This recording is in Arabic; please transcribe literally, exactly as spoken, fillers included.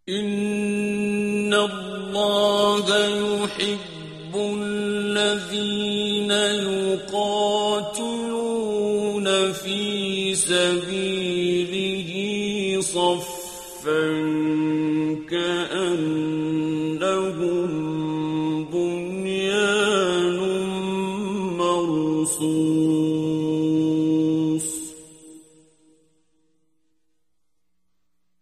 إِنَّ اللَّهَ يُحِبُّ الَّذِينَ يُقَاتِلُونَ فِي سَبِيلِهِ صَفًّا كَأَنَّهُم بُنْيَانٌ مَّرْصُوصٌ